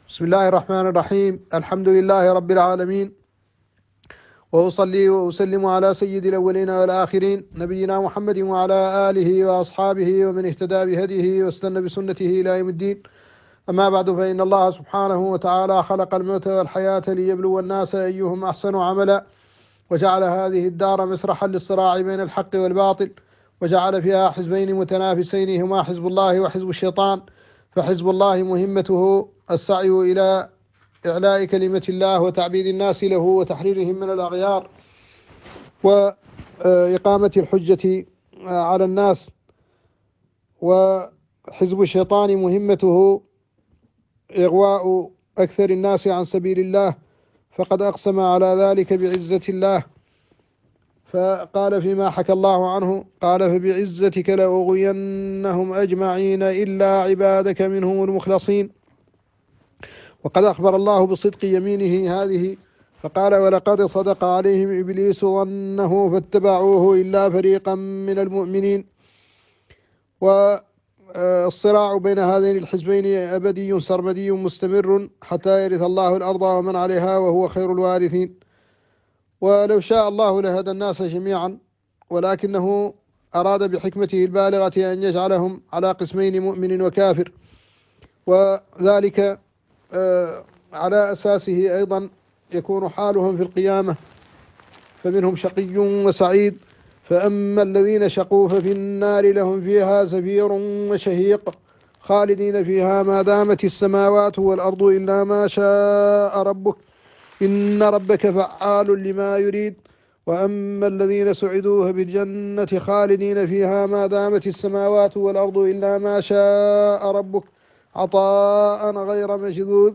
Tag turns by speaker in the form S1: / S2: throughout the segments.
S1: بسم الله الرحمن الرحيم. الحمد لله رب العالمين، وأصلي وأسلم على سيد الأولين والآخرين نبينا محمد وعلى آله وأصحابه ومن اهتدى بهديه واستنى بسنته إلى يوم الدين. أما بعد، فإن الله سبحانه وتعالى خلق الموت والحياة ليبلو الناس أيهم أحسن عملا، وجعل هذه الدار مسرحا للصراع بين الحق والباطل، وجعل فيها حزبين متنافسين هما حزب الله وحزب الشيطان. فحزب الله مهمته السعي إلى إعلاء كلمة الله وتعبيد الناس له وتحريرهم من الأغيار وإقامة الحجة على الناس. وحزب الشيطان مهمته إغواء أكثر الناس عن سبيل الله، فقد أقسم على ذلك بعزة الله، فقال فيما حكى الله عنه: قال فبعزتك لأغوينهم أجمعين إلا عبادك منهم المخلصين. وقد أخبر الله بصدق يمينه هذه فقال: ولقد صدق عليهم إبليس ظنه فاتبعوه إلا فريقا من المؤمنين. والصراع بين هذين الحزبين أبدي سرمدي مستمر حتى يرث الله الأرض ومن عليها وهو خير الوارثين. ولو شاء الله لهدى الناس جميعا، ولكنه أراد بحكمته البالغة أن يجعلهم على قسمين: مؤمن وكافر، وذلك على أساسه أيضا يكون حالهم في القيامة، فمنهم شقي وسعيد. فأما الذين شقوا ففي النار لهم فيها زفير وشهيق خالدين فيها ما دامت السماوات والأرض إلا ما شاء ربك إن ربك فعال لما يريد. وأما الذين سعدوا فبالجنة خالدين فيها ما دامت السماوات والأرض إلا ما شاء ربك عطاء غير مجذوذ.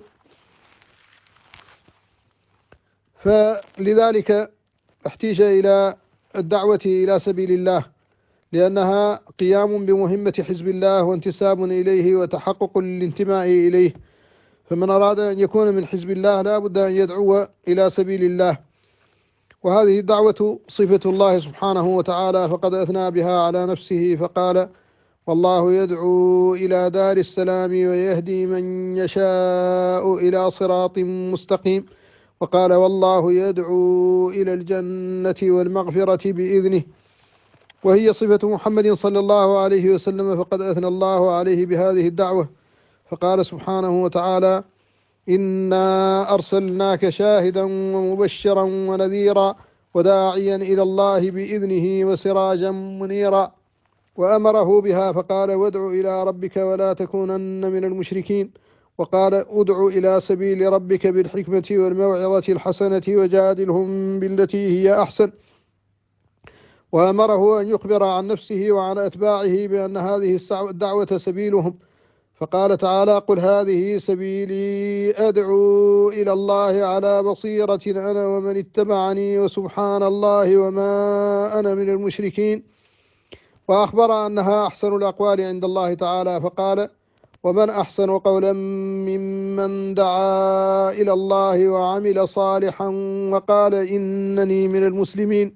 S1: فلذلك احتيج إلى الدعوة إلى سبيل الله، لأنها قيام بمهمة حزب الله وانتساب إليه وتحقق الانتماء إليه. فمن أراد أن يكون من حزب الله لا بد أن يدعو إلى سبيل الله، وهذه الدعوة صفة الله سبحانه وتعالى، فقد أثنى بها على نفسه فقال: والله يدعو إلى دار السلام ويهدي من يشاء إلى صراط مستقيم. وقال: والله يدعو إلى الجنة والمغفرة بإذنه. وهي صفة محمد صلى الله عليه وسلم، فقد أثنى الله عليه بهذه الدعوة فقال سبحانه وتعالى: إنا أرسلناك شاهدا ومبشرا ونذيرا وداعيا إلى الله بإذنه وسراجا منيرا. وأمره بها فقال: وادع إلى ربك ولا تكونن من المشركين. وقال: ادع إلى سبيل ربك بالحكمة والموعظة الحسنة وجادلهم بالتي هي أحسن. وأمره أن يخبر عن نفسه وعن أتباعه بأن هذه الدعوة سبيلهم، فقال تعالى: قل هذه سبيلي أدعو إلى الله على بصيرة أنا ومن اتبعني وسبحان الله وما أنا من المشركين. وأخبر أنها أحسن الأقوال عند الله تعالى فقال: ومن أحسن قولا ممن دعا إلى الله وعمل صالحا وقال إنني من المسلمين.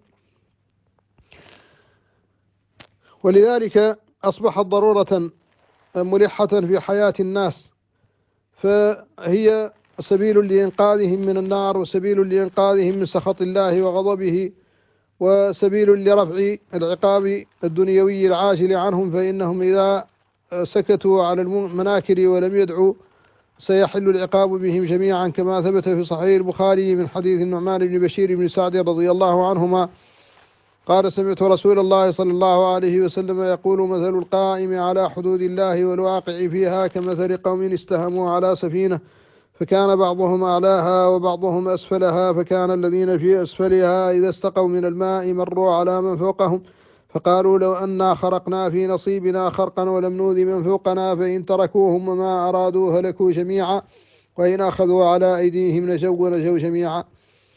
S1: ولذلك أصبحت ضرورة ملحة في حياة الناس، فهي سبيل لإنقاذهم من النار، وسبيل لإنقاذهم من سخط الله وغضبه، وسبيل لرفع العقاب الدنيوي العاجل عنهم، فإنهم إذا سكتوا على المناكر ولم يدعوا سيحل العقاب بهم جميعا، كما ثبت في صحيح البخاري من حديث النعمان بن بشير بن سعد رضي الله عنهما قال: سمعت رسول الله صلى الله عليه وسلم يقول: مثل القائم على حدود الله والواقع فيها كمثل قوم استهموا على سفينة فكان بعضهم أعلاها وبعضهم أسفلها، فكان الذين في أسفلها إذا استقوا من الماء مروا على من فوقهم فقالوا: لو أنا خرقنا في نصيبنا خرقا ولم نؤذ من فوقنا، فإن تركوهم وما أرادوا هلكوا جميعا، وإن أخذوا على أيديهم نجوا جميعا.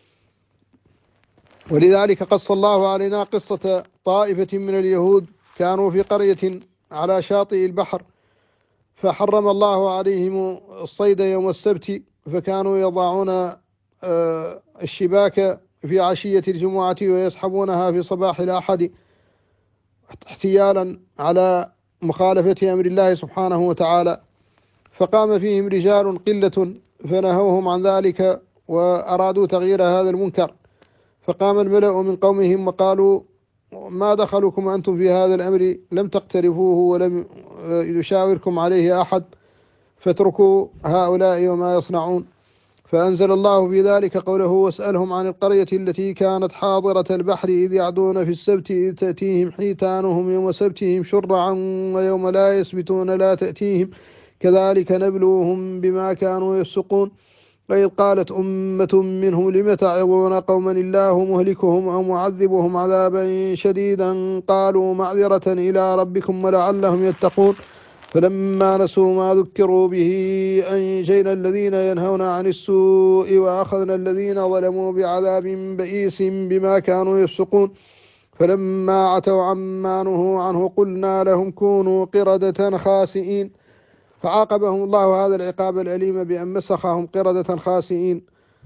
S1: ولذلك قص الله علينا قصة طائفة من اليهود كانوا في قرية على شاطئ البحر، فحرم الله عليهم الصيد يوم السبت، فكانوا يضعون الشباك في عشية الجمعة ويسحبونها في صباح الأحد احتيالا على مخالفة أمر الله سبحانه وتعالى. فقام فيهم رجال قلة فنهوهم عن ذلك وأرادوا تغيير هذا المنكر. فقام الملأ من قومهم وقالوا: ما دخلكم أنتم في هذا الأمر؟ لم تقترفوه ولم يشاوركم عليه أحد، فاتركوا هؤلاء وما يصنعون. فأنزل الله في ذلك قوله: واسألهم عن القرية التي كانت حاضرة البحر إذ يعدون في السبت إذ تأتيهم حيتانهم يوم سبتهم شرعا ويوم لا يسبتون لا تأتيهم كذلك نبلوهم بما كانوا يفسقون. وإذ قالت أمة منهم لم تعظون قوما الله مهلكهم أو معذبهم عذابا شديدا قالوا معذرة إلى ربكم ولعلهم يتقون. فلما نسوا ما ذكروا به أنجينا الذين ينهون عن السوء وأخذنا الذين ظلموا بعذاب بئيس بما كانوا يفسقون. فلما عتوا عما نهوا عنه قلنا لهم كونوا قردة خاسئين. فعاقبهم الله هذا العقاب الأليم بأن مسخهم قردة خاسئين،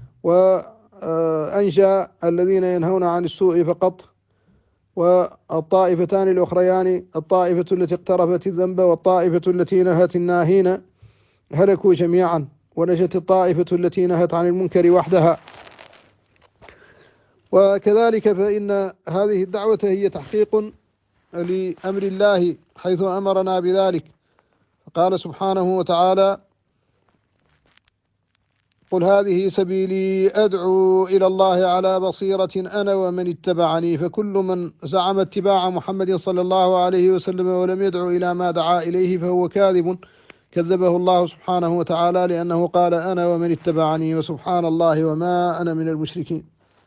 S1: وأنجى الذين ينهون عن السوء فقط. والطائفتان الأخريان، الطائفة التي اقترفت الذنب والطائفة التي نهت الناهين، هلكوا جميعا، ونجت الطائفة التي نهت عن المنكر وحدها. وكذلك فإن هذه الدعوة هي تحقيق لأمر الله حيث أمرنا بذلك. قال سبحانه وتعالى: قل هذه سبيلي أدعو إلى الله على بصيرة أنا ومن اتبعني. فكل من زعم اتباع محمد صلى الله عليه وسلم ولم يدعو إلى ما دعا إليه فهو كاذب، كذبه الله سبحانه وتعالى، لأنه قال: أنا ومن اتبعني، وسبحان الله وما أنا من المشركين.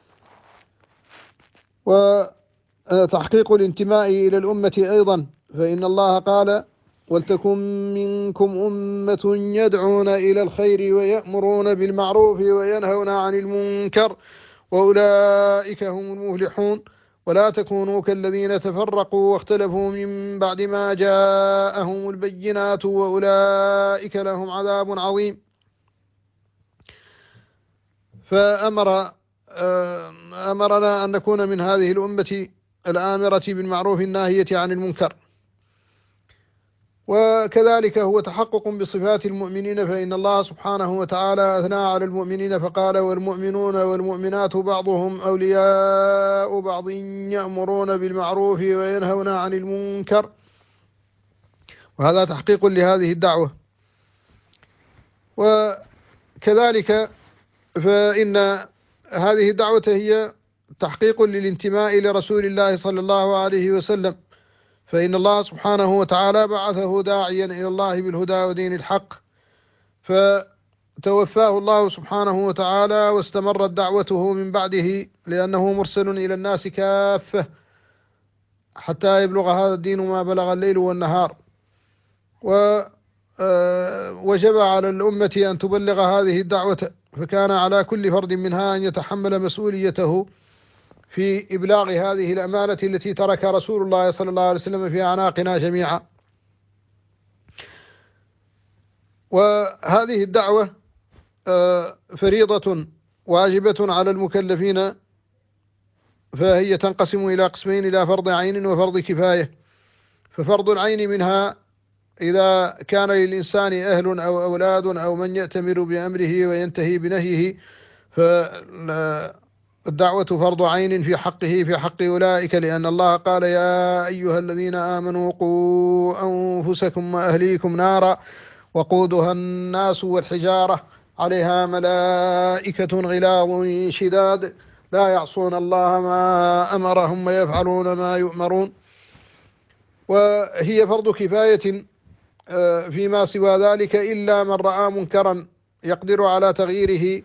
S1: وتحقيق الانتماء إلى الأمة أيضا، فإن الله قال: ولتكن منكم أمة يدعون إلى الخير ويأمرون بالمعروف وينهون عن المنكر وأولئك هم المفلحون. ولا تكونوا كالذين تفرقوا واختلفوا من بعد ما جاءهم البينات وأولئك لهم عذاب عظيم. أمرنا أن نكون من هذه الأمة الآمرة بالمعروف الناهية عن المنكر. وكذلك هو تحقق بصفات المؤمنين، فإن الله سبحانه وتعالى أثنى على المؤمنين فقال: والمؤمنون والمؤمنات بعضهم أولياء بعض يأمرون بالمعروف وينهون عن المنكر. وهذا تحقيق لهذه الدعوة. وكذلك فإن هذه الدعوة هي تحقيق للانتماء لرسول الله صلى الله عليه وسلم، فإن الله سبحانه وتعالى بعثه داعيا إلى الله بالهدى ودين الحق، فتوفاه الله سبحانه وتعالى واستمرت دعوته من بعده، لأنه مرسل إلى الناس كافة حتى يبلغ هذا الدين ما بلغ الليل والنهار. وجب على الأمة أن تبلغ هذه الدعوة، فكان على كل فرد منها أن يتحمل مسؤوليته في إبلاغ هذه الأمانة التي ترك رسول الله صلى الله عليه وسلم في أعناقنا جميعا. وهذه الدعوة فريضة واجبة على المكلفين، فهي تنقسم إلى قسمين: إلى فرض عين وفرض كفاية. ففرض العين منها إذا كان للإنسان أهل أو أولاد أو من يأتمر بأمره وينتهي بنهيه، فالدعوة فرض عين في حقه في حق أولئك، لأن الله قال: يا أيها الذين آمنوا قوا أنفسكم وأهليكم نارا وقودها الناس والحجارة عليها ملائكة غلاظ شداد لا يعصون الله ما أمرهم ويفعلون ما يؤمرون. وهي فرض كفاية فيما سوى ذلك، إلا من رأى منكرا يقدر على تغييره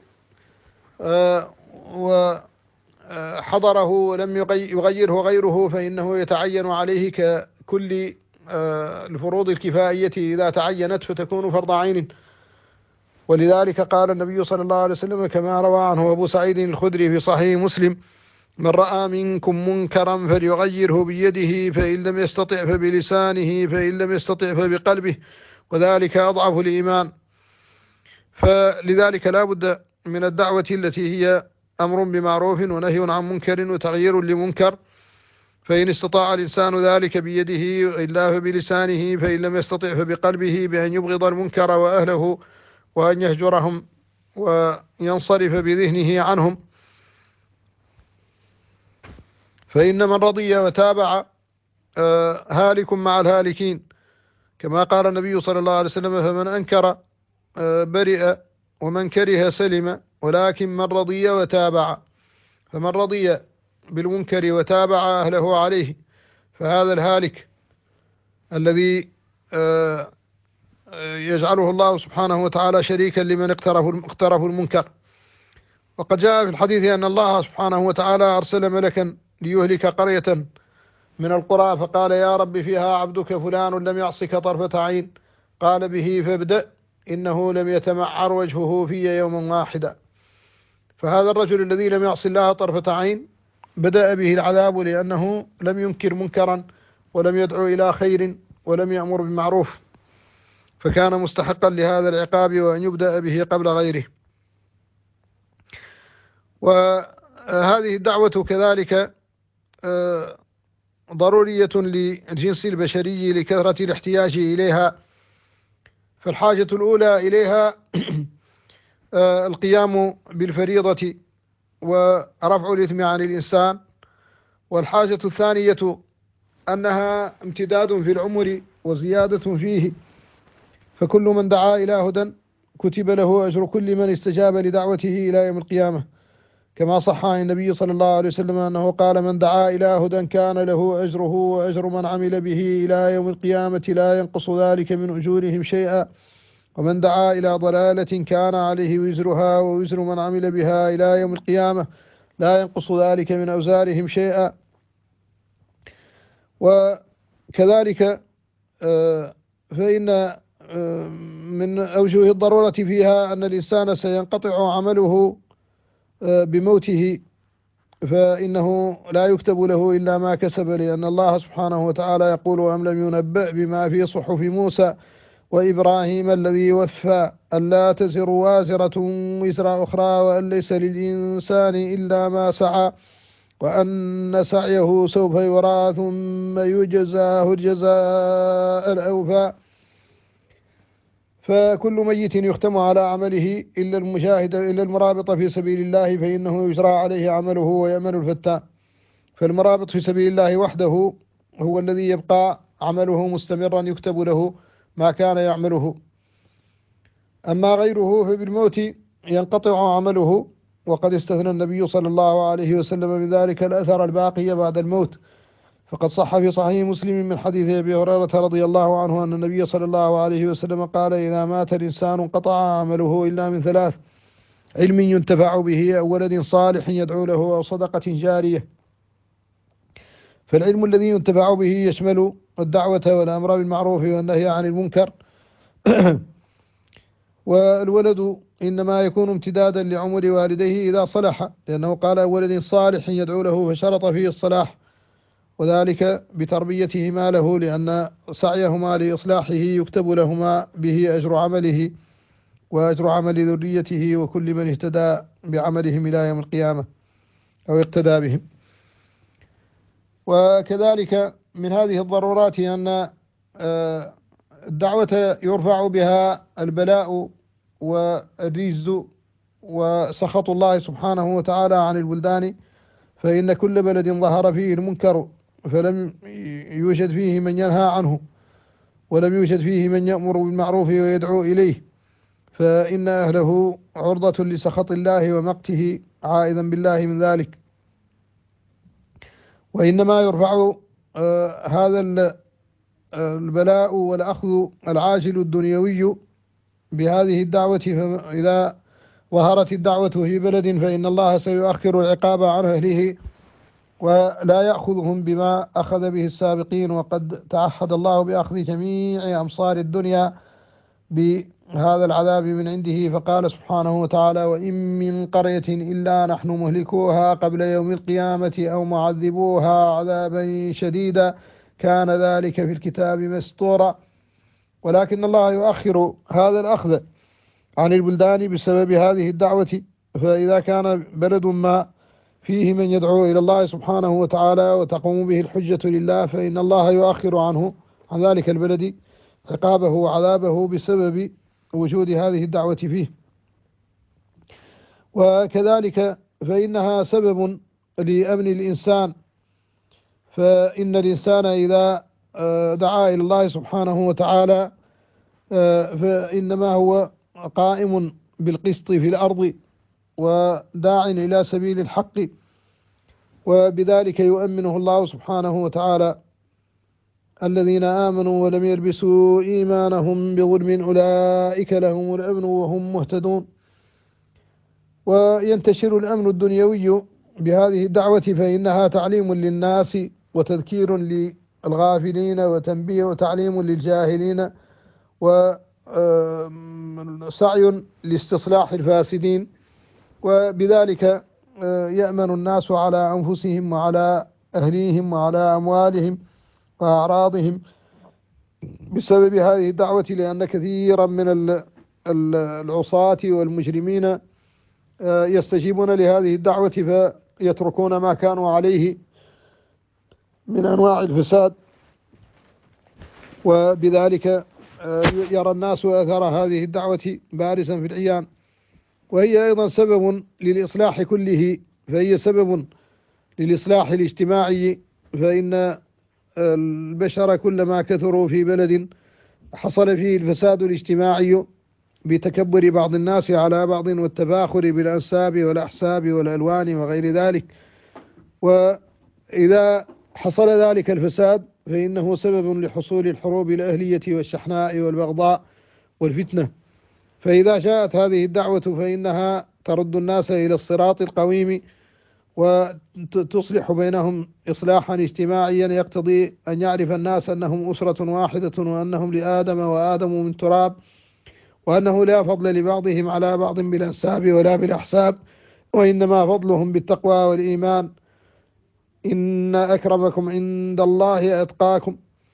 S1: وحضره ولم يغيره غيره، فإنه يتعين عليه ككل الفروض الكفائية إذا تعينت فتكون فرض عين. ولذلك قال النبي صلى الله عليه وسلم كما روى عنه أبو سعيد الخدري في صحيح مسلم: من رأى منكم منكرا فليغيره بيده، فإن لم يستطع فبلسانه، فإن لم يستطع فبقلبه، وذلك أضعف الإيمان. فلذلك لا بد من الدعوة التي هي أمر بمعروف ونهي عن منكر وتغيير لمنكر، فإن استطاع الإنسان ذلك بيده وإلا فبلسانه، فإن لم يستطع فبقلبه، بأن يبغض المنكر وأهله وأن يهجرهم وينصرف بذهنه عنهم. فإن من رضي وتابع هالك مع الهالكين، كما قال النبي صلى الله عليه وسلم: فمن أنكر برئ ومن كره سلم، ولكن من رضي وتابع. فمن رضي بالمنكر وتابع أهله عليه فهذا الهالك الذي يجعله الله سبحانه وتعالى شريكا لمن اقترفوا المنكر. وقد جاء في الحديث أن الله سبحانه وتعالى أرسل ملكا ليهلك قرية من القرى، فقال: يا رب فيها عبدك فلان لم يعصك طرفة عين، قال: به فابدأ، إنه لم يتمعر وجهه في يوما واحدا. فهذا الرجل الذي لم يعص الله طرفة عين بدأ به العذاب، لأنه لم ينكر منكرا ولم يدعو إلى خير ولم يأمر بالمعروف، فكان مستحقا لهذا العقاب وأن يبدأ به قبل غيره. وهذه الدعوة كذلك ضرورية للجنس البشري لكثرة الاحتياج إليها. فالحاجة الأولى إليها القيام بالفريضة ورفع الإثم عن الإنسان، والحاجة الثانية أنها امتداد في العمر وزيادة فيه، فكل من دعا إلى هدى كتب له أجر كل من استجاب لدعوته إلى يوم القيامة، كما صح عن النبي صلى الله عليه وسلم أنه قال: من دعا إلى هدى كان له أجره وأجر من عمل به إلى يوم القيامة لا ينقص ذلك من أجورهم شيئا، ومن دعا إلى ضلالة كان عليه وزرها ووزر من عمل بها إلى يوم القيامة لا ينقص ذلك من أوزارهم شيئا. وكذلك فإن من أوجه الضرورة فيها أن الإنسان سينقطع عمله بموته، فإنه لا يكتب له إلا ما كسب، لأن الله سبحانه وتعالى يقول: أم لم ينبأ بما في صحف موسى وإبراهيم الذي وفى ألا تزر وازرة وزر أخرى وأن ليس للإنسان إلا ما سعى وأن سعيه سوف يرى ثم يجزاه الجزاء الأوفى. فكل ميت يختم على عمله إلا المجاهد إلا المرابط في سبيل الله، فإنه يجرى عليه عمله ويأمن الفتان. فالمرابط في سبيل الله وحده هو الذي يبقى عمله مستمرا يكتب له ما كان يعمله، أما غيره فبالموت ينقطع عمله. وقد استثنى النبي صلى الله عليه وسلم من ذلك الأثر الباقي بعد الموت، فقد صح في صحيح مسلم من حديث أبي هريرة رضي الله عنه أن النبي صلى الله عليه وسلم قال: إذا مات الإنسان انقطع عمله إلا من ثلاث: علم ينتفع به أو ولد صالح يدعو له أو صدقة جارية. فالعلم الذي ينتفع به يشمل الدعوة والأمر بالمعروف والنهي عن المنكر والولد إنما يكون امتدادا لعمر والديه إذا صلح، لأنه قال: ولد صالح يدعو له، فشرط فيه الصلاح، وذلك بتربيتهما له، لأن سعيهما لإصلاحه يكتب لهما به أجر عمله وأجر عمل ذريته وكل من اهتدى بعملهم إلى يوم القيامة أو اقتدى بهم. وكذلك من هذه الضرورات أن الدعوة يرفع بها البلاء والرجز وسخط الله سبحانه وتعالى عن البلدان، فإن كل بلد ظهر فيه المنكر فلم يوجد فيه من ينهى عنه ولم يوجد فيه من يأمر بالمعروف ويدعو إليه، فإن أهله عرضة لسخط الله ومقته عائذا بالله من ذلك. وإنما يرفع هذا البلاء والأخذ العاجل الدنيوي بهذه الدعوة، فإذا ظهرت الدعوة في بلد فإن الله سيؤخر العقاب عن أهله ولا يأخذهم بما أخذ به السابقين. وقد تعهد الله بأخذ جميع أمصار الدنيا بهذا العذاب من عنده، فقال سبحانه وتعالى: وإن من قرية إلا نحن مهلكوها قبل يوم القيامة أو معذبوها عذابا شديدا كان ذلك في الكتاب مسطورا. ولكن الله يؤخر هذا الأخذ عن البلدان بسبب هذه الدعوة، فإذا كان بلد ما فيه من يدعو إلى الله سبحانه وتعالى وتقوم به الحجة لله، فإن الله يؤخر عنه عن ذلك البلد عقابه وعذابه بسبب وجود هذه الدعوة فيه. وكذلك فإنها سبب لأمن الإنسان، فإن الإنسان إذا دعا إلى الله سبحانه وتعالى فإنما هو قائم بالقسط في الأرض وداع إلى سبيل الحق، وبذلك يؤمنه الله سبحانه وتعالى. الذين آمنوا ولم يلبسوا إيمانهم بظلم أولئك لهم الأمن وهم مهتدون. وينتشر الأمن الدنيوي بهذه الدعوة، فإنها تعليم للناس وتذكير للغافلين وتنبيه وتعليم للجاهلين وسعي لاستصلاح الفاسدين، وبذلك يأمن الناس على أنفسهم وعلى أهليهم وعلى أموالهم وأعراضهم بسبب هذه الدعوة، لأن كثيرا من العصاة والمجرمين يستجيبون لهذه الدعوة فيتركون ما كانوا عليه من أنواع الفساد، وبذلك يرى الناس أثر هذه الدعوة بارزا في العيان. وهي أيضا سبب للإصلاح كله، فهي سبب للإصلاح الاجتماعي، فإن البشر كلما كثروا في بلد حصل فيه الفساد الاجتماعي بتكبر بعض الناس على بعض والتفاخر بالأنساب والأحساب والألوان وغير ذلك. وإذا حصل ذلك الفساد فإنه سبب لحصول الحروب الأهلية والشحناء والبغضاء والفتنة. فإذا جاءت هذه الدعوة فإنها ترد الناس إلى الصراط القويم وتصلح بينهم إصلاحا اجتماعيا يقتضي أن يعرف الناس أنهم أسرة واحدة وأنهم لآدم وآدم من تراب، وأنه لا فضل لبعضهم على بعض بالأنساب ولا بالأحساب، وإنما فضلهم بالتقوى والإيمان، إن أكرمكم عند الله أتقاكم.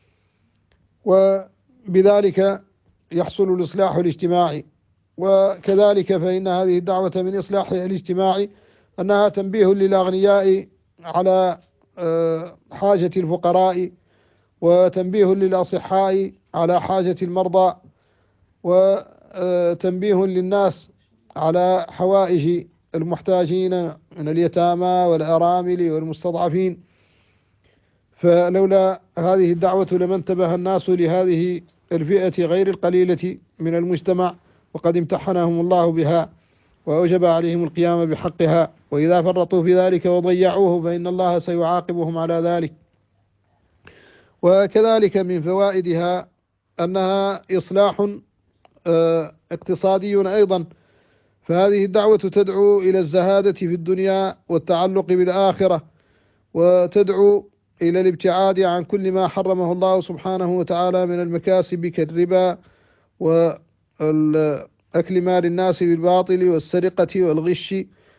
S1: وبذلك يحصل الإصلاح الاجتماعي. وكذلك فإن هذه الدعوة من إصلاحها الاجتماعي أنها تنبيه للأغنياء على حاجة الفقراء، وتنبيه للأصحاء على حاجة المرضى، وتنبيه للناس على حوائج المحتاجين من اليتامى والأرامل والمستضعفين. فلولا هذه الدعوة لما انتبه الناس لهذه الفئة غير القليلة من المجتمع، وقد امتحنهم الله بها وأوجب عليهم القيام بحقها، وإذا فرطوا في ذلك وضيعوه فإن الله سيعاقبهم على ذلك. وكذلك من فوائدها أنها إصلاح اقتصادي أيضا، فهذه الدعوة تدعو إلى الزهادة في الدنيا والتعلق بالآخرة، وتدعو إلى الابتعاد عن كل ما حرمه الله سبحانه وتعالى من المكاسب كالربا وأكل مال الناس بالباطل والسرقة والغش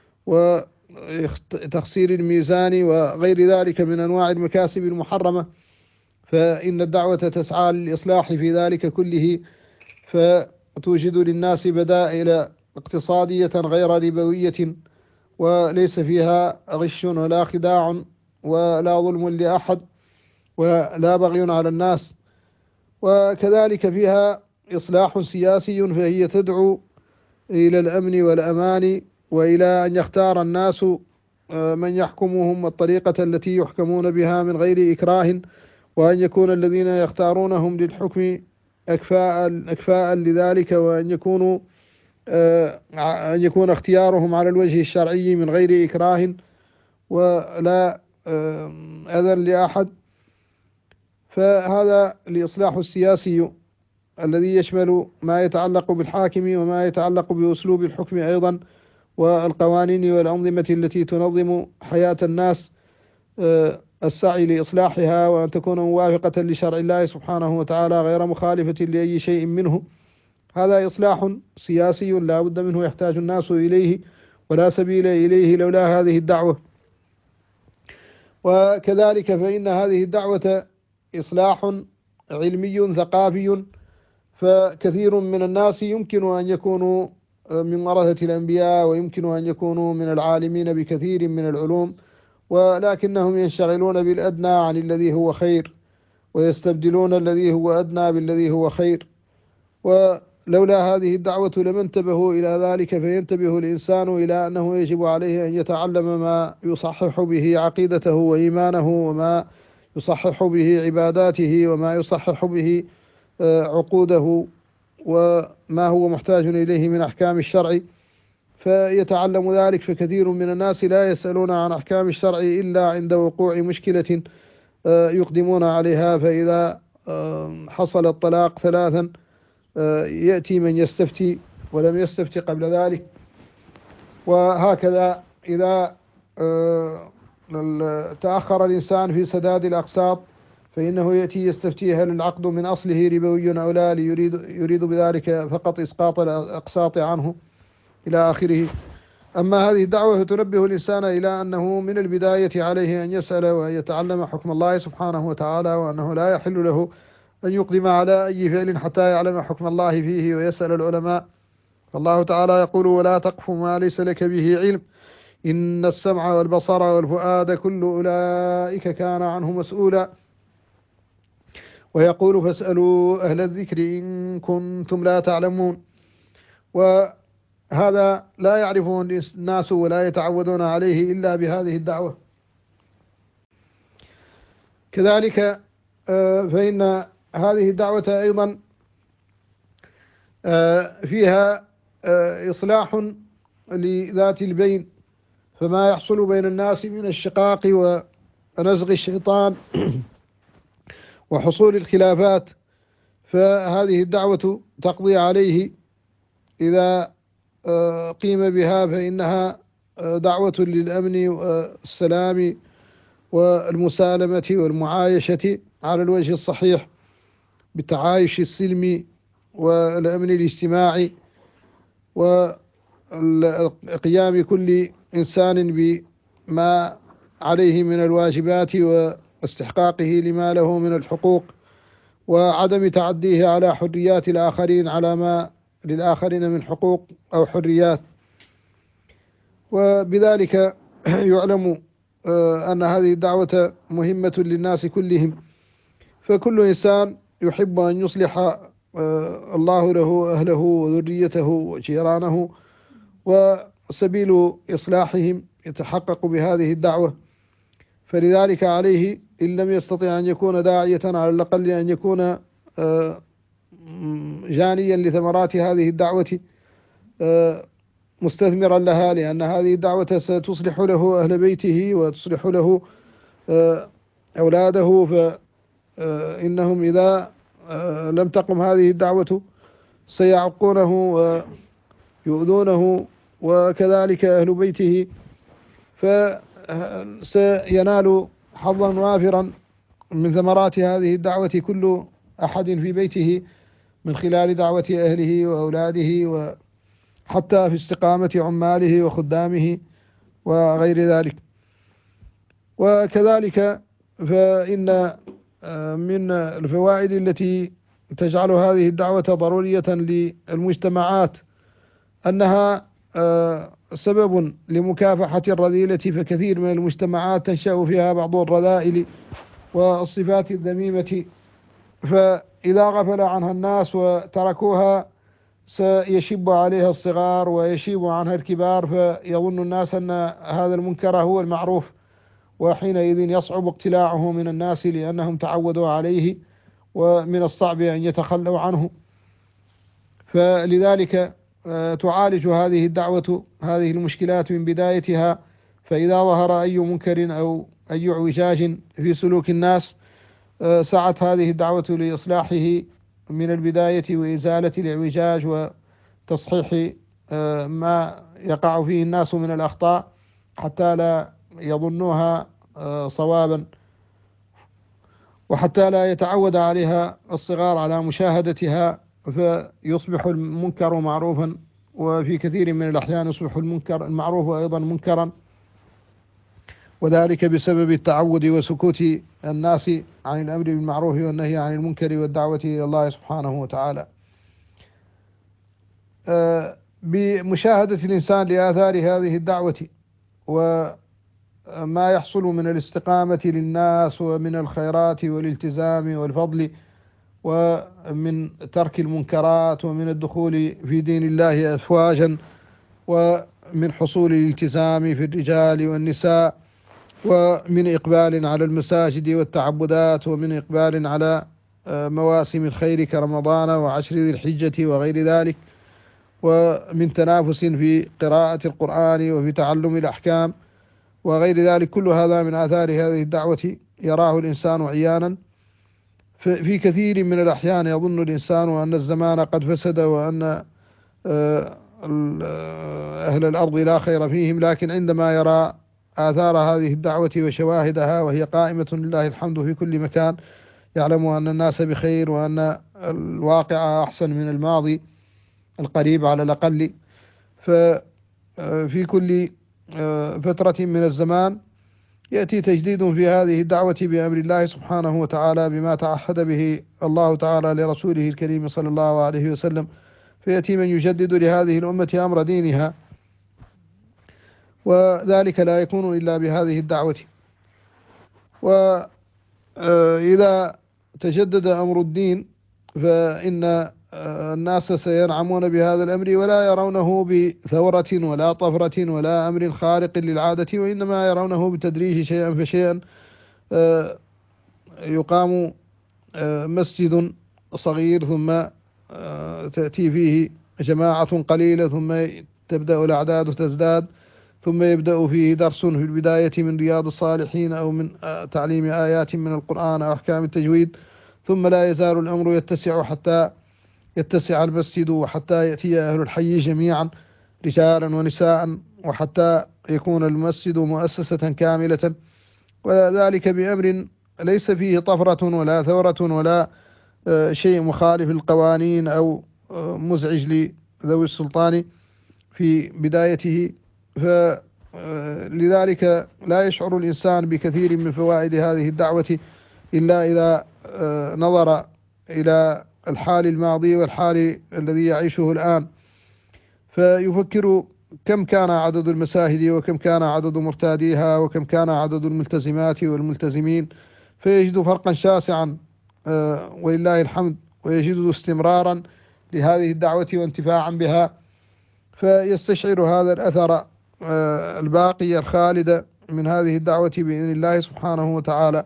S1: وتخسير الميزان وغير ذلك من أنواع المكاسب المحرمة. فإن الدعوة تسعى للإصلاح في ذلك كله، فتوجد للناس بدائل اقتصادية غير ربوية وليس فيها غش ولا خداع ولا ظلم لأحد ولا بغي على الناس. وكذلك فيها إصلاح سياسي، فهي تدعو إلى الأمن والأمان، وإلى أن يختار الناس من يحكمهم والطريقة التي يحكمون بها من غير إكراه، وأن يكون الذين يختارونهم للحكم أكفاء لذلك، وأن يكون اختيارهم على الوجه الشرعي من غير إكراه ولا أذى لأحد. فهذا الإصلاح السياسي الذي يشمل ما يتعلق بالحاكم وما يتعلق بأسلوب الحكم أيضا، والقوانين والأنظمة التي تنظم حياة الناس، السعي لإصلاحها وأن تكون موافقة لشرع الله سبحانه وتعالى غير مخالفة لأي شيء منه. هذا إصلاح سياسي لا بد منه، يحتاج الناس إليه ولا سبيل إليه لولا هذه الدعوة. وكذلك فإن هذه الدعوة إصلاح علمي ثقافي، فكثير من الناس يمكن أن يكونوا من ورثة الأنبياء، ويمكن أن يكونوا من العالمين بكثير من العلوم، ولكنهم ينشغلون بالأدنى عن الذي هو خير، ويستبدلون الذي هو أدنى بالذي هو خير. لولا هذه الدعوة لما انتبهوا إلى ذلك. فينتبه الإنسان إلى أنه يجب عليه أن يتعلم ما يصحح به عقيدته وإيمانه، وما يصحح به عباداته، وما يصحح به عقوده، وما هو محتاج إليه من أحكام الشرع، فيتعلم ذلك. فكثير من الناس لا يسألون عن أحكام الشرع إلا عند وقوع مشكلة يقدمون عليها. فإذا حصل الطلاق 3 يأتي من يستفتي ولم يستفتي قبل ذلك. وهكذا إذا تأخر الإنسان في سداد الأقساط فإنه يأتي يستفتي هل العقد من أصله ربوي أو لا، يريد بذلك فقط إسقاط الأقساط عنه إلى آخره. أما هذه الدعوة تنبه الإنسان إلى أنه من البداية عليه أن يسأل وأن يتعلم حكم الله سبحانه وتعالى، وأنه لا يحل له أن يقدم على أي فعل حتى يعلم حكم الله فيه ويسأل العلماء. فالله تعالى يقول: ولا تقف ما ليس لك به علم إن السمع والبصر والفؤاد كل أولئك كان عنه مسؤولا. ويقول: فاسألوا أهل الذكر إن كنتم لا تعلمون. وهذا لا يعرفه الناس ولا يتعودون عليه إلا بهذه الدعوة. كذلك فإن هذه الدعوة أيضا فيها إصلاح لذات البين، فما يحصل بين الناس من الشقاق ونزغ الشيطان وحصول الخلافات، فهذه الدعوة تقضي عليه إذا قيم بها. فإنها دعوة للأمن والسلام والمسالمة والمعايشة على الوجه الصحيح بالتعايش السلمي والأمن الاجتماعي، وقيام كل إنسان بما عليه من الواجبات واستحقاقه لما له من الحقوق، وعدم تعديه على حريات الآخرين على ما للآخرين من حقوق أو حريات. وبذلك يعلم أن هذه الدعوة مهمة للناس كلهم، فكل إنسان يحب أن يصلح الله له أهله وذريته وجيرانه، وسبيل إصلاحهم يتحقق بهذه الدعوة. فلذلك عليه إن لم يستطع أن يكون داعية على الأقل أن يكون جانيا لثمرات هذه الدعوة، مستثمرا لها، لأن هذه الدعوة ستصلح له أهل بيته وتصلح له أولاده. فإنهم إذا لم تقم هذه الدعوة سيعقونه ويؤذونه، وكذلك أهل بيته، فسينال حظا وافرا من ثمرات هذه الدعوة كل أحد في بيته من خلال دعوة أهله وأولاده، وحتى في استقامة عماله وخدامه وغير ذلك. وكذلك فإن من الفوائد التي تجعل هذه الدعوة ضرورية للمجتمعات أنها سبب لمكافحة الرذيلة، فكثير من المجتمعات تنشأ فيها بعض الرذائل والصفات الذميمة، فإذا غفل عنها الناس وتركوها سيشب عليها الصغار ويشيب عنها الكبار، فيظن الناس أن هذا المنكر هو المعروف، وحينئذ يصعب اقتلاعه من الناس لأنهم تعودوا عليه، ومن الصعب أن يتخلوا عنه. فلذلك تعالج هذه الدعوة هذه المشكلات من بدايتها. فإذا ظهر أي منكر أو أي اعوجاج في سلوك الناس سعت هذه الدعوة لإصلاحه من البداية وإزالة الاعوجاج وتصحيح ما يقع فيه الناس من الأخطاء حتى لا يظنوها صوابا، وحتى لا يتعود عليها الصغار على مشاهدتها فيصبح المنكر معروفا، وفي كثير من الأحيان يصبح المعروف أيضا منكرا، وذلك بسبب التعود وسكوت الناس عن الأمر بالمعروف والنهي عن المنكر والدعوة إلى الله سبحانه وتعالى. بمشاهدة الإنسان لآثار هذه الدعوة وما يحصل من الاستقامة للناس ومن الخيرات والالتزام والفضل ومن ترك المنكرات ومن الدخول في دين الله أفواجا ومن حصول الالتزام في الرجال والنساء ومن إقبال على المساجد والتعبدات ومن إقبال على مواسم الخير كرمضان وعشر ذي الحجة وغير ذلك ومن تنافس في قراءة القرآن وفي تعلم الأحكام وغير ذلك. كل هذا من آثار هذه الدعوة يراه الإنسان عيانا. في كثير من الأحيان يظن الإنسان أن الزمان قد فسد وأن أهل الأرض لا خير فيهم، لكن عندما يرى آثار هذه الدعوة وشواهدها وهي قائمة لله الحمد في كل مكان يعلم أن الناس بخير وأن الواقع أحسن من الماضي القريب على الأقل. ففي كل فترة من الزمان يأتي تجديد في هذه الدعوة بأمر الله سبحانه وتعالى بما تعهد به الله تعالى لرسوله الكريم صلى الله عليه وسلم، فيأتي من يجدد لهذه الأمة أمر دينها، وذلك لا يكون إلا بهذه الدعوة. وإذا تجدد أمر الدين فإن الناس سينعمون بهذا الأمر ولا يرونه بثورة ولا طفرة ولا أمر خارق للعادة، وإنما يرونه بتدريج شيئا فشيئا. يقام مسجد صغير ثم تأتي فيه جماعة قليلة ثم تبدأ الأعداد تزداد ثم يبدأ فيه درس في البداية من رياض الصالحين أو من تعليم آيات من القرآن أو أحكام التجويد، ثم لا يزال الأمر يتسع حتى يتسع المسجد وحتى يأتي أهل الحي جميعا رجالا ونساء وحتى يكون المسجد مؤسسة كاملة، وذلك بأمر ليس فيه طفرة ولا ثورة ولا شيء مخالف القوانين أو مزعج لذوي السلطان في بدايته. فلذلك لا يشعر الإنسان بكثير من فوائد هذه الدعوة إلا إذا نظر إلى الحال الماضي والحال الذي يعيشه الآن، فيفكر كم كان عدد المساجد وكم كان عدد مرتاديها وكم كان عدد الملتزمات والملتزمين، فيجد فرقا شاسعا ولله الحمد، ويجد استمرارا لهذه الدعوة وانتفاعا بها، فيستشعر هذا الأثر الباقي الخالد من هذه الدعوة بإذن الله سبحانه وتعالى.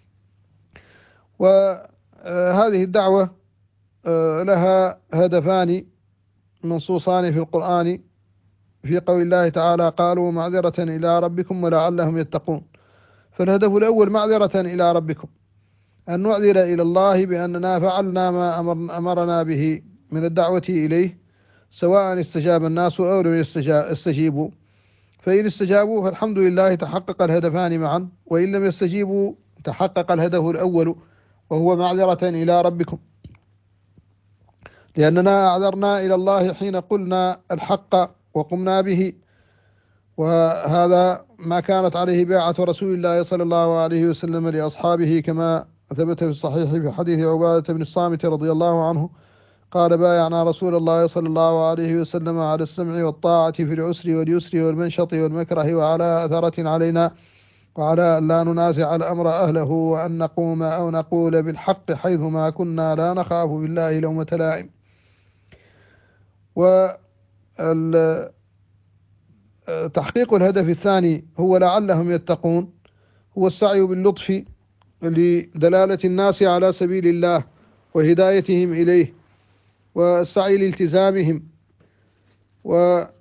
S1: وهذه الدعوة لها هدفان منصوصان في القرآن في قول الله تعالى: قالوا معذرة إلى ربكم ولعلهم يتقون. فالهدف الأول معذرة إلى ربكم، أن نعذر إلى الله بأننا فعلنا ما أمرنا به من الدعوة إليه، سواء استجاب الناس أو لم يستجيبوا. فإن استجابوا فالحمد لله تحقق الهدفان معا، وإن لم يستجيبوا تحقق الهدف الأول وهو معذرة إلى ربكم، لأننا أعذرنا إلى الله حين قلنا الحق وقمنا به، وهذا ما كانت عليه بيعة رسول الله صلى الله عليه وسلم لأصحابه كما ثبت في الصحيح في حديث عبادة بن الصامت رضي الله عنه قال: بايعنا رسول الله صلى الله عليه وسلم على السمع والطاعة في العسر واليسر والمنشط والمكره وعلى أثرة علينا، وعلى أن لا ننازع الأمر أهله، وأن نقوم أو نقول بالحق حيثما كنا لا نخاف بالله لومة لائم. وتحقيق الهدف الثاني هو لعلهم يتقون، هو السعي باللطف لدلالة الناس على سبيل الله وهدايتهم إليه والسعي لالتزامهم، ولا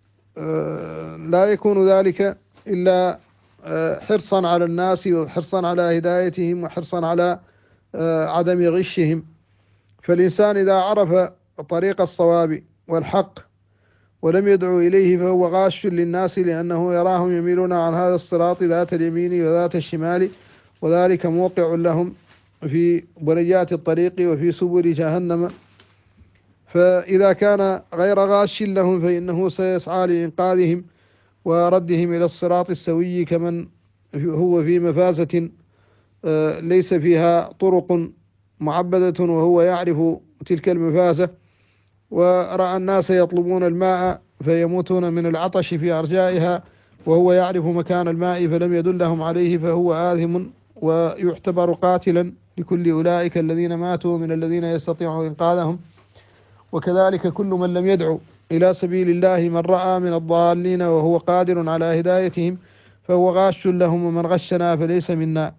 S1: يكون ذلك إلا حرصا على الناس وحرصا على هدايتهم وحرصا على عدم غشهم. فالإنسان إذا عرف طريق الصواب والحق ولم يدعو إليه فهو غاش للناس، لأنه يراهم يميلون عن هذا الصراط ذات اليمين وذات الشمال، وذلك موقع لهم في بنيات الطريق وفي سبل جهنم. فإذا كان غير غاش لهم فإنه سيسعى لإنقاذهم وردهم إلى الصراط السوي، كمن هو في مفازة ليس فيها طرق معبدة وهو يعرف تلك المفازة، ورأى الناس يطلبون الماء فيموتون من العطش في أرجائها وهو يعرف مكان الماء فلم يدلهم عليه، فهو آثم ويعتبر قاتلا لكل أولئك الذين ماتوا من الذين يستطيعوا إنقاذهم. وكذلك كل من لم يدعو إلى سبيل الله من رأى من الضالين وهو قادر على هدايتهم فهو غاش لهم، ومن غشنا فليس منا.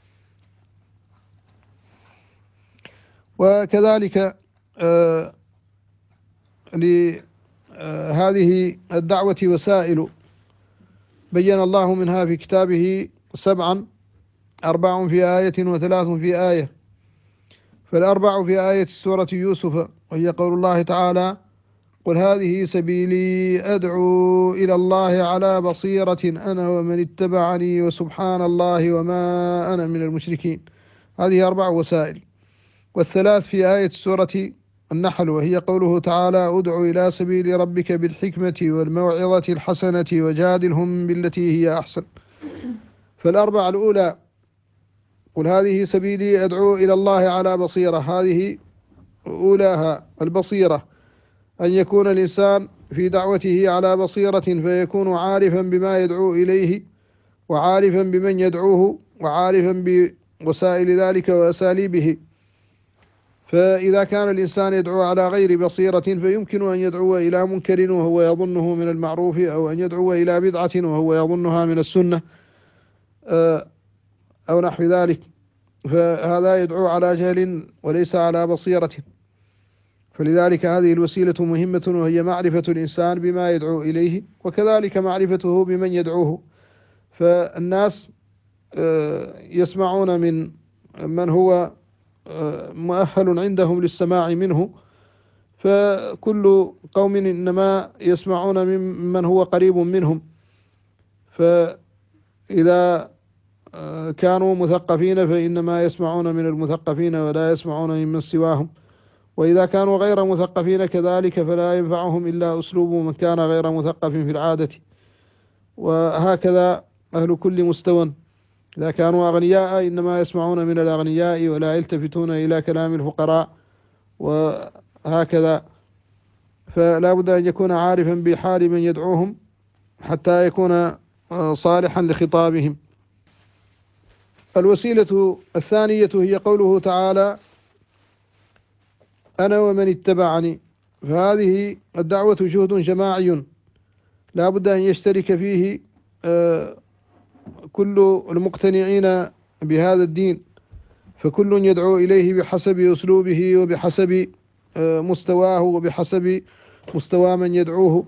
S1: وكذلك لهذه الدعوة وسائل بين الله منها في كتابه 7، 4 في آية و3 في آية. فالأربع في آية سورة يوسف، وهي قول الله تعالى: قل هذه سبيلي أدعو إلى الله على بصيرة أنا ومن اتبعني وسبحان الله وما أنا من المشركين. هذه 4 وسائل. والثلاث في آية سورة النحل، وهي قوله تعالى: ادع إلى سبيل ربك بالحكمة والموعظة الحسنة وجادلهم بالتي هي أحسن. فالأربع الأولى: قل هذه سبيلي أدعو إلى الله على بصيرة، هذه أولاها البصيرة، أن يكون الإنسان في دعوته على بصيرة فيكون عارفا بما يدعو إليه، وعارفا بمن يدعوه، وعارفا بوسائل ذلك وأساليبه. فإذا كان الإنسان يدعو على غير بصيرة فيمكن أن يدعو إلى منكر وهو يظنه من المعروف، أو أن يدعو إلى بدعة وهو يظنها من السنة أو نحو ذلك، فهذا يدعو على جهل وليس على بصيرة. فلذلك هذه الوسيلة مهمة، وهي معرفة الإنسان بما يدعو إليه، وكذلك معرفته بمن يدعوه. فالناس يسمعون من هو مؤهل عندهم للسماع منه، فكل قوم إنما يسمعون ممن هو قريب منهم. فإذا كانوا مثقفين فإنما يسمعون من المثقفين ولا يسمعون ممن سواهم، وإذا كانوا غير مثقفين كذلك فلا ينفعهم إلا أسلوب من كان غير مثقف في العادة. وهكذا أهل كل مستوى، إذا كانوا أغنياء إنما يسمعون من الأغنياء ولا يلتفتون إلى كلام الفقراء، وهكذا. فلا بد أن يكون عارفا بحال من يدعوهم حتى يكون صالحا لخطابهم. الوسيلة الثانية هي قوله تعالى: أنا ومن اتبعني. فهذه الدعوة جهد جماعي لا بد أن يشترك فيه كل المقتنعين بهذا الدين، فكل يدعو إليه بحسب أسلوبه وبحسب مستواه وبحسب مستوى من يدعوه.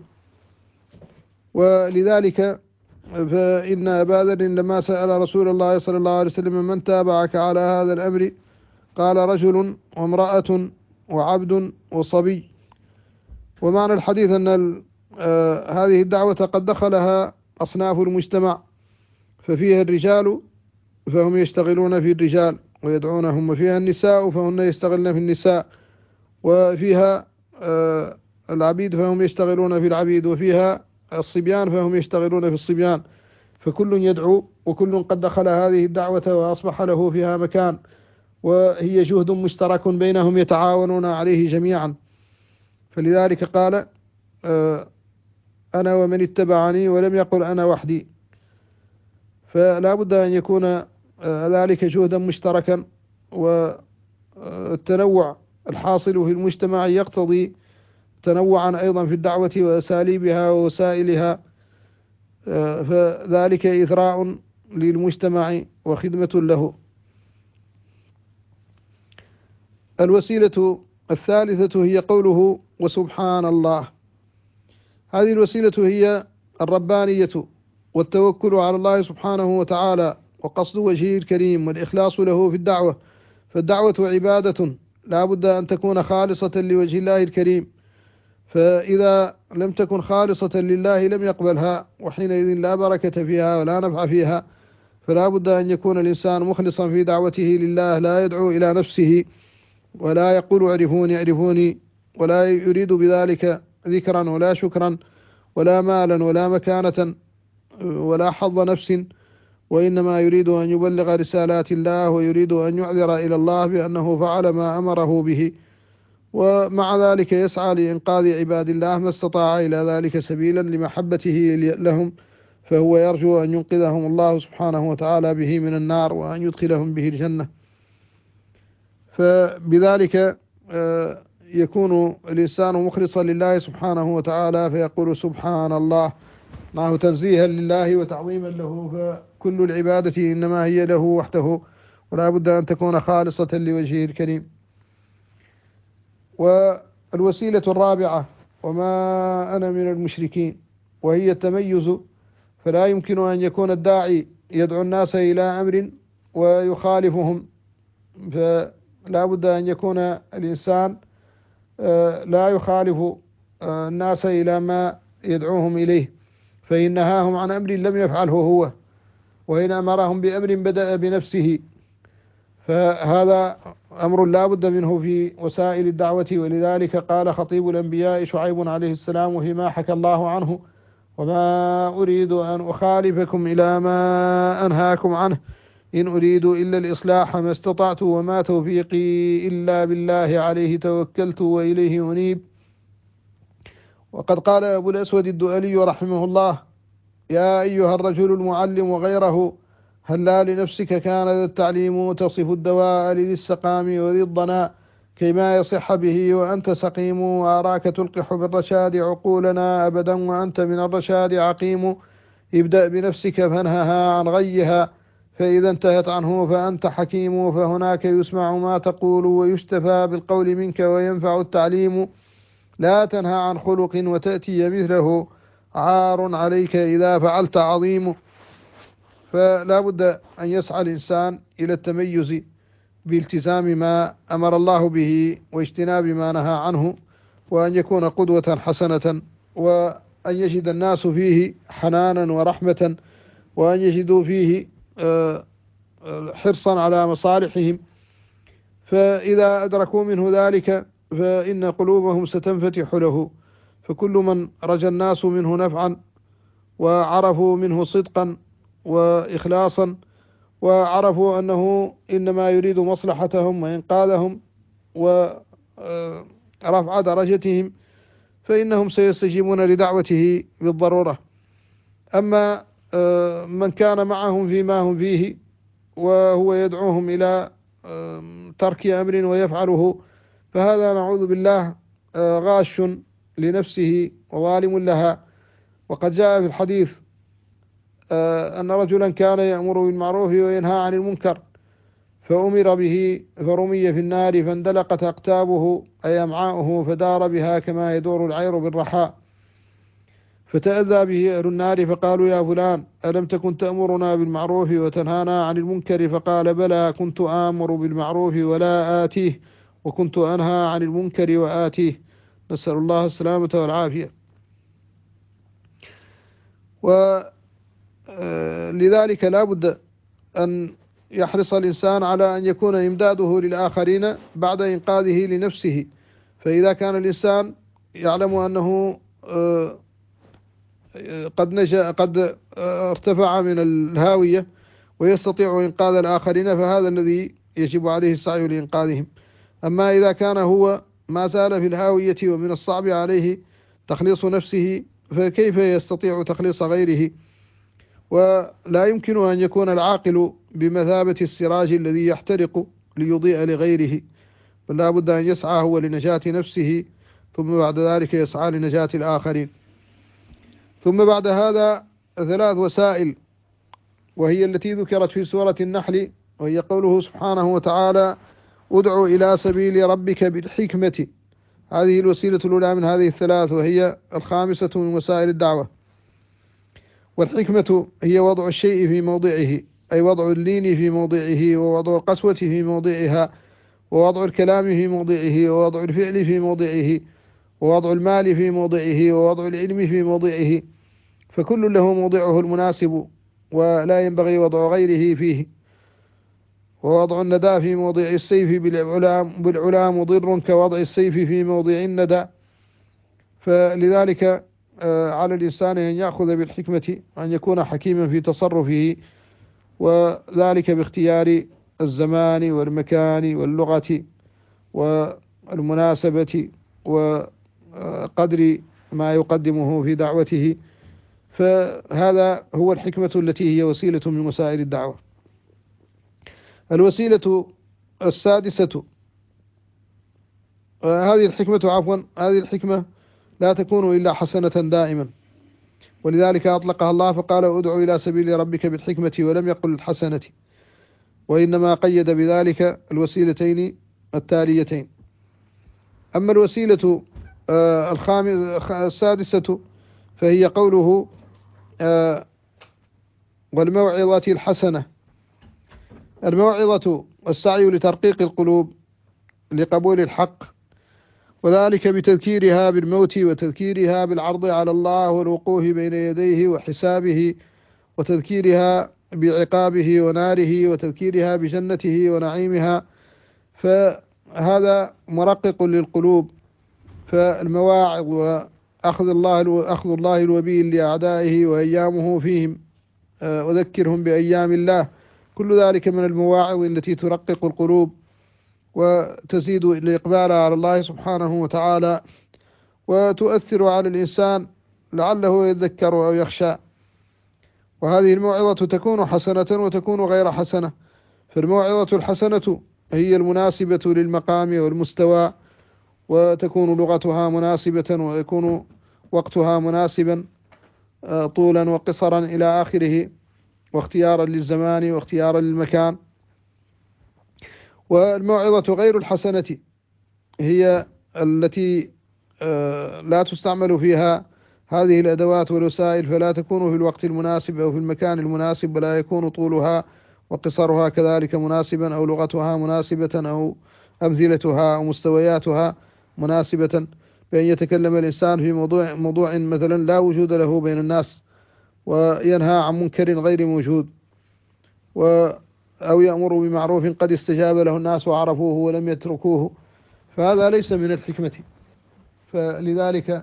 S1: ولذلك فإن أبا ذر لما سأل رسول الله صلى الله عليه وسلم: من تابعك على هذا الأمر؟ قال: رجل وامرأة وعبد وصبي. ومعنى الحديث أن هذه الدعوة قد دخلها أصناف المجتمع، ففيها الرجال فهم يشتغلون في الرجال ويدعونهم، وفيها النساء فهن يشتغلن في النساء، وفيها العبيد فهم يشتغلون في العبيد، وفيها الصبيان فهم يشتغلون في الصبيان. فكل يدعو، وكل قد دخل هذه الدعوة وأصبح له فيها مكان، وهي جهد مشترك بينهم يتعاونون عليه جميعا. فلذلك قال: أنا ومن اتبعني، ولم يقل أنا وحدي. فلا بد أن يكون ذلك جهدا مشتركا، والتنوع الحاصل في المجتمع يقتضي تنوعا أيضا في الدعوة وأساليبها ووسائلها، فذلك إثراء للمجتمع وخدمة له. الوسيلة الثالثة هي قوله: وسبحان الله. هذه الوسيلة هي الربانية والتوكل على الله سبحانه وتعالى، وقصد وجهه الكريم، والإخلاص له في الدعوة. فالدعوة عبادة لا بد أن تكون خالصة لوجه الله الكريم، فإذا لم تكن خالصة لله لم يقبلها، وحينئذ لا بركة فيها ولا نفع فيها. فلا بد أن يكون الإنسان مخلصا في دعوته لله، لا يدعو إلى نفسه، ولا يقول اعرفوني اعرفوني، ولا يريد بذلك ذكرا ولا شكرا ولا مالا ولا مكانة ولا حظ نفس، وإنما يريد أن يبلغ رسالات الله، ويريد أن يعذر إلى الله بأنه فعل ما أمره به، ومع ذلك يسعى لإنقاذ عباد الله ما استطاع إلى ذلك سبيلا لمحبته لهم، فهو يرجو أن ينقذهم الله سبحانه وتعالى به من النار، وأن يدخلهم به الجنة. فبذلك يكون الإنسان مخلصا لله سبحانه وتعالى، فيقول سبحان الله، معه تنزيها لله وتعظيما له. فكل العبادة إنما هي له وحده، ولا بد أن تكون خالصة لوجهه الكريم. والوسيلة الرابعة: وما أنا من المشركين، وهي التميز. فلا يمكن أن يكون الداعي يدعو الناس إلى أمر ويخالفهم، فلا بد أن يكون الإنسان لا يخالف الناس إلى ما يدعوهم إليه، فإن نهاهم عن أمر لم يفعله هو، وإن أمرهم بأمر بدأ بنفسه، فهذا أمر لا بد منه في وسائل الدعوة. ولذلك قال خطيب الأنبياء شعيب عليه السلام فيما حكى الله عنه: وما أريد أن أخالفكم إلى ما أنهاكم عنه، إن أريد إلا الإصلاح ما استطعت، وما توفيقي إلا بالله، عليه توكلت وإليه أنيب. وقد قال أبو الأسود الدؤلي رحمه الله: يا أيها الرجل المعلم وغيره، هلا لنفسك كان ذا التعليم تصف الدواء لذي السقام وذي الضناء كيما يصح به وأنت سقيم، وأراك تلقح بالرشاد عقولنا أبدا وأنت من الرشاد عقيم. ابدأ بنفسك فانهها عن غيها، فإذا انتهت عنه فأنت حكيم، فهناك يسمع ما تقول ويستفى بالقول منك وينفع التعليم. لا تنهى عن خلق وتأتي مثله، عار عليك إذا فعلت عظيم. فلا بد أن يسعى الإنسان إلى التميز بالتزام ما أمر الله به واجتناب ما نهى عنه، وأن يكون قدوة حسنة، وأن يجد الناس فيه حنانا ورحمة، وأن يجدوا فيه حرصا على مصالحهم. فإذا أدركوا منه ذلك فإن قلوبهم ستنفتح له. فكل من رجى الناس منه نفعا وعرفوا منه صدقا وإخلاصا، وعرفوا أنه إنما يريد مصلحتهم وإنقاذهم ورفع درجتهم، فإنهم سيستجيبون لدعوته بالضرورة. أما من كان معهم فيما هم فيه وهو يدعوهم إلى ترك أمر ويفعله، فهذا نعوذ بالله غاش لنفسه وظالم لها. وقد جاء في الحديث أن رجلا كان يأمر بالمعروف وينهى عن المنكر، فأمر به فرمي في النار فاندلقت أقتابه أي أمعاؤه، فدار بها كما يدور العير بالرحاء، فتأذى به أهل النار فقالوا: يا فلان، ألم تكن تأمرنا بالمعروف وتنهانا عن المنكر؟ فقال: بلى، كنت آمر بالمعروف ولا آتيه، وكنت أنهى عن المنكر وآتيه. نسأل الله السلامة والعافية. ولذلك لا بد أن يحرص الإنسان على أن يكون إمداده للآخرين بعد إنقاذه لنفسه. فإذا كان الإنسان يعلم أنه قد ارتفع من الهاوية ويستطيع إنقاذ الآخرين، فهذا الذي يجب عليه السعي لإنقاذهم. أما إذا كان هو ما زال في الهاوية ومن الصعب عليه تخليص نفسه، فكيف يستطيع تخليص غيره؟ ولا يمكن أن يكون العاقل بمثابة السراج الذي يحترق ليضيء لغيره، بل لا بد أن يسعى هو لنجاة نفسه، ثم بعد ذلك يسعى لنجاة الآخرين. ثم بعد هذا 3 وسائل، وهي التي ذكرت في سورة النحل، وهي قوله سبحانه وتعالى: ادع إلى سبيل ربك بالحكمة. هذه الوسيلة الأولى من هذه 3، وهي الخامسة من وسائل الدعوة. والحكمة هي وضع الشيء في موضعه، أي وضع اللين في موضعه، ووضع القسوة في موضعها، ووضع الكلام في موضعه، ووضع الفعل في موضعه، ووضع المال في موضعه، ووضع العلم في موضعه، فكل له موضعه المناسب، ولا ينبغي وضع غيره فيه. ووضع الندى في موضع السيف بالعلا مضر كوضع السيف في موضع الندى. فلذلك على الإنسان أن يأخذ بالحكمة، أن يكون حكيما في تصرفه، وذلك باختيار الزمان والمكان واللغة والمناسبة وقدر ما يقدمه في دعوته. فهذا هو الحكمة التي هي وسيلة من وسائل الدعوة. الوسيلة السادسة هذه الحكمة لا تكون إلا حسنة دائما، ولذلك أطلقها الله فقال ادع إلى سبيل ربك بالحكمة ولم يقل الحسنة، وإنما قيد بذلك الوسيلتين التاليتين. أما الوسيلة السادسة فهي قوله والموعظة الحسنة. الموعظة السعي لترقيق القلوب لقبول الحق، وذلك بتذكيرها بالموت وتذكيرها بالعرض على الله والوقوف بين يديه وحسابه، وتذكيرها بعقابه وناره، وتذكيرها بجنته ونعيمها، فهذا مرقق للقلوب. فالمواعظ وأخذ الله الوبيل لأعدائه وأيامه فيهم، وذكرهم بأيام الله، كل ذلك من المواعظ التي ترقق القلوب وتزيد الإقبال على الله سبحانه وتعالى، وتؤثر على الإنسان لعله يذكر أو يخشى. وهذه الموعظة تكون حسنة وتكون غير حسنة. فالموعظة الحسنة هي المناسبة للمقام والمستوى، وتكون لغتها مناسبة ويكون وقتها مناسبا طولا وقصرا إلى آخره، واختيارا للزمان واختيارا للمكان. والموعظة غير الحسنة هي التي لا تستعمل فيها هذه الأدوات والوسائل، فلا تكون في الوقت المناسب أو في المكان المناسب، ولا يكون طولها وقصرها كذلك مناسبا، أو لغتها مناسبة، أو أمثلتها أو مستوياتها مناسبة، بأن يتكلم الإنسان في موضوع مثلا لا وجود له بين الناس، وينهى عن منكر غير موجود، أو يأمر بمعروف قد استجاب له الناس وعرفوه ولم يتركوه، فهذا ليس من الحكمة. فلذلك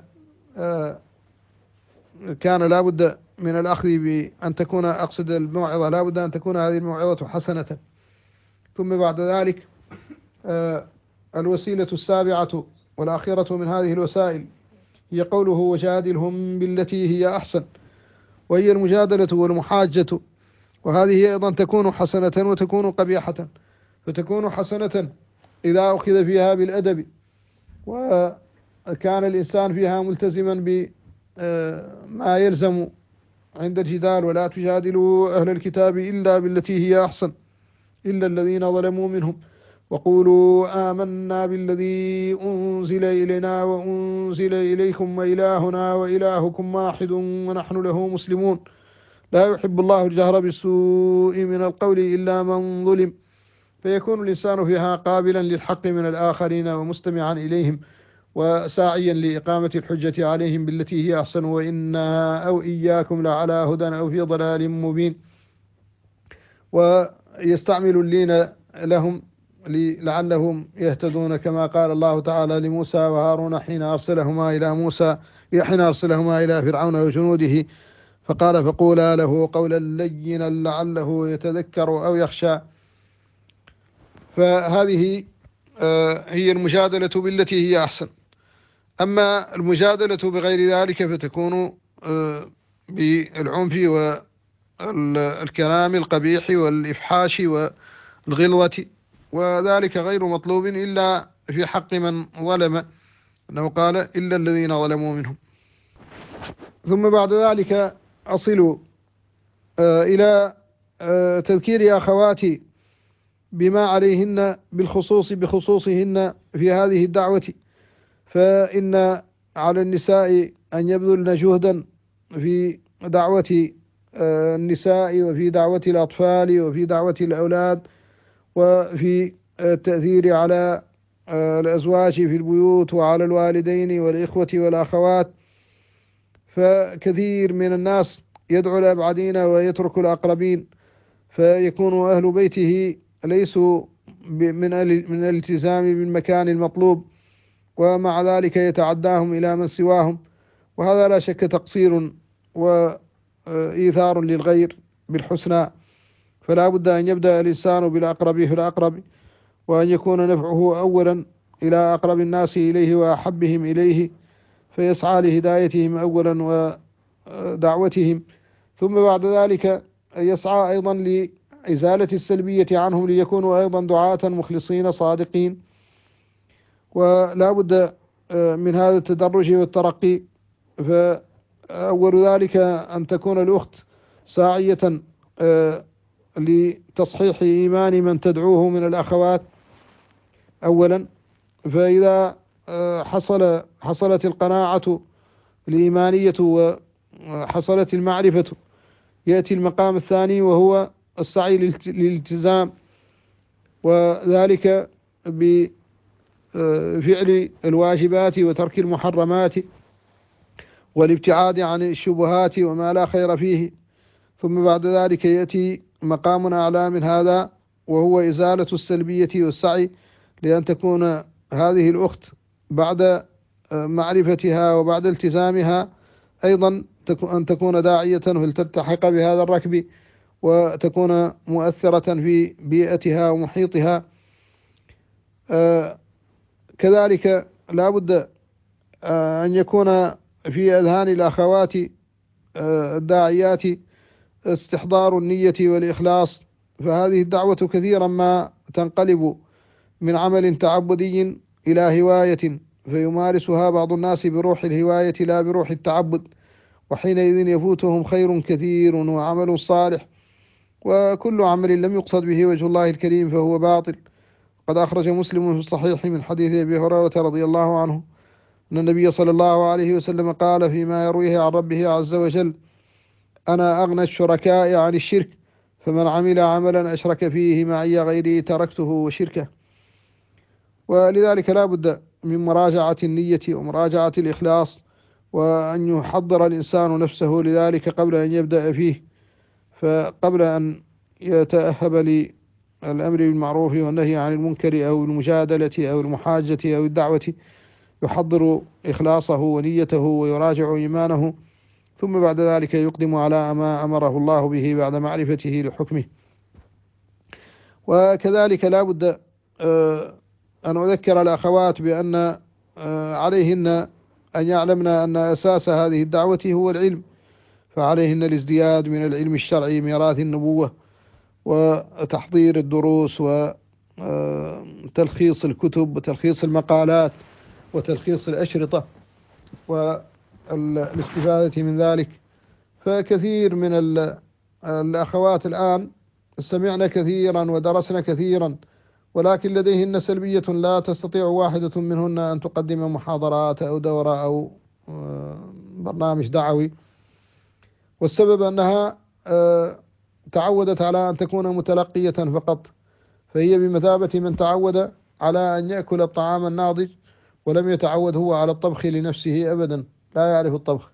S1: كان لا بد من الأخذ بأن تكون، أقصد الموعظة لا بد أن تكون هذه الموعظة حسنة. ثم بعد ذلك الوسيلة السابعة والآخرة من هذه الوسائل هي قوله وجادلهم بالتي هي أحسن، وهي المجادلة والمحاجة، وهذه أيضا تكون حسنة وتكون قبيحة. فتكون حسنة إذا أخذ فيها بالأدب، وكان الإنسان فيها ملتزما بما يلزم عند الجدال، ولا تجادلوا أهل الكتاب إلا بالتي هي أحسن إلا الذين ظلموا منهم، وقولوا آمنا بالذي أنزل إلينا وأنزل إليكم وإلهنا وإلهكم واحد ونحن له مسلمون، لا يحب الله الجهر بالسوء من القول إلا من ظلم. فيكون الإنسان فيها قابلا للحق من الآخرين ومستمعا إليهم، وساعيا لإقامة الحجة عليهم بالتي هي أحسن، وإنا أو إياكم لعلى هدى أو في ضلال مبين. ويستعمل اللين لهم لعلهم يهتدون، كما قال الله تعالى لموسى وهارون حين أرسلهما إلى فرعون وجنوده، فقال فقولا له قولا لينا لعله يتذكر أو يخشى. فهذه هي المجادلة بالتي هي أحسن. أما المجادلة بغير ذلك فتكون بالعنف والكلام القبيح والإفحاش والغلظة، وذلك غير مطلوب إلا في حق من ظلم، أنه قال إلا الذين ظلموا منهم. ثم بعد ذلك أصل إلى تذكير أخواتي بما عليهن بخصوصهن في هذه الدعوة. فإن على النساء أن يبذلن جهدا في دعوة النساء، وفي دعوة الأطفال، وفي دعوة الأولاد، وفي التأثير على الأزواج في البيوت، وعلى الوالدين والإخوة والأخوات. فكثير من الناس يدعو الأبعدين ويترك الأقربين، فيكون أهل بيته ليسوا من الالتزام بالمكان المطلوب، ومع ذلك يتعداهم إلى من سواهم، وهذا لا شك تقصير وإيثار للغير بالحسنى. فلا بد أن يبدأ الإنسان بالأقرب فالأقرب، وأن يكون نفعه أولا إلى أقرب الناس إليه وأحبهم إليه، فيسعى لهدايتهم أولا ودعوتهم، ثم بعد ذلك يسعى أيضا لإزالة السلبية عنهم، ليكونوا أيضا دعاة مخلصين صادقين. ولا بد من هذا التدرج والترقي. فأول ذلك أن تكون الأخت ساعية لتصحيح إيمان من تدعوه من الأخوات أولا. فإذا حصلت القناعة الإيمانية وحصلت المعرفة، يأتي المقام الثاني وهو السعي للالتزام، وذلك بفعل الواجبات وترك المحرمات والابتعاد عن الشبهات وما لا خير فيه. ثم بعد ذلك يأتي مقام أعلى من هذا وهو إزالة السلبية والسعي لأن تكون هذه الأخت بعد معرفتها وبعد التزامها أيضا أن تكون داعية فلتلتحق بهذا الركب وتكون مؤثرة في بيئتها ومحيطها. كذلك لا بد أن يكون في أذهان الأخوات الداعيات استحضار النية والإخلاص، فهذه الدعوة كثيرا ما تنقلب من عمل تعبدي إلى هواية فيمارسها بعض الناس بروح الهواية لا بروح التعبد، وحينئذ يفوتهم خير كثير وعمل صالح، وكل عمل لم يقصد به وجه الله الكريم فهو باطل. قد أخرج مسلم في الصحيح من حديث أبي هريرة رضي الله عنه أن النبي صلى الله عليه وسلم قال فيما يرويه عن ربه عز وجل: أنا أغنى الشركاء عن الشرك، فمن عمل عملا أشرك فيه معي غيري تركته وشركه. ولذلك لا بد من مراجعة النية ومراجعة الإخلاص، وأن يحضر الإنسان نفسه لذلك قبل أن يبدأ فيه. فقبل أن يتأهب للأمر بالمعروف والنهي عن المنكر أو المجادلة أو المحاجة أو الدعوة يحضر إخلاصه ونيته ويراجع إيمانه، ثم بعد ذلك يقدم على ما أمره الله به بعد معرفته لحكمه. وكذلك لا بد أن أذكر الأخوات بأن عليهن أن يعلمن أن أساس هذه الدعوة هو العلم، فعليهن الازدياد من العلم الشرعي ميراث النبوة، وتحضير الدروس وتلخيص الكتب وتلخيص المقالات وتلخيص الأشرطة والاستفادة من ذلك. فكثير من الأخوات الآن سمعنا كثيرا ودرسنا كثيرا، ولكن لديهن سلبية لا تستطيع واحدة منهن أن تقدم محاضرات أو دورة أو برنامج دعوي، والسبب أنها تعودت على أن تكون متلقية فقط، فهي بمثابة من تعود على أن يأكل الطعام الناضج ولم يتعود هو على الطبخ لنفسه أبدا، لا يعرف الطبخ.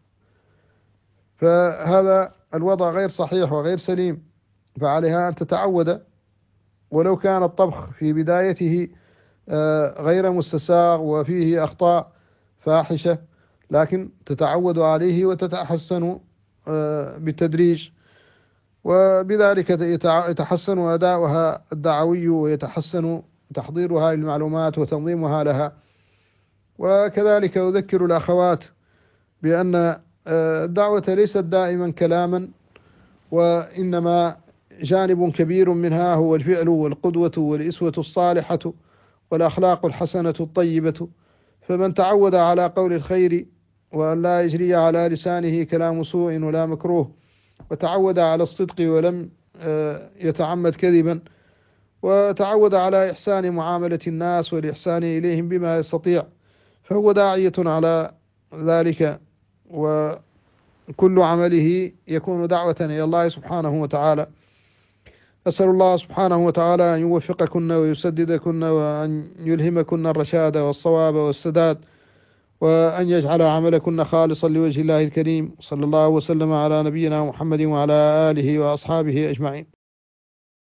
S1: فهذا الوضع غير صحيح وغير سليم، فعليها أن تتعود ولو كان الطبخ في بدايته غير مستساغ وفيه أخطاء فاحشة، لكن تتعود عليه وتتحسن بالتدريج، وبذلك يتحسن أداؤها الدعوي ويتحسن تحضيرها للمعلومات وتنظيمها لها. وكذلك أذكر الأخوات بأن الدعوة ليست دائما كلاما، وإنما جانب كبير منها هو الفعل والقدوة والإسوة الصالحة والأخلاق الحسنة الطيبة. فمن تعود على قول الخير وأن لا يجري على لسانه كلام سوء ولا مكروه، وتعود على الصدق ولم يتعمد كذبا، وتعود على إحسان معاملة الناس والإحسان إليهم بما يستطيع، فهو داعية على ذلك، وكل عمله يكون دعوة إلى الله سبحانه وتعالى. أسأل الله سبحانه وتعالى أن يوفقكن ويسددكن وأن يلهمكن الرشاد والصواب والسداد، وأن يجعل عملكن خالصا لوجه الله الكريم. صلى الله وسلم على نبينا محمد وعلى آله وأصحابه أجمعين.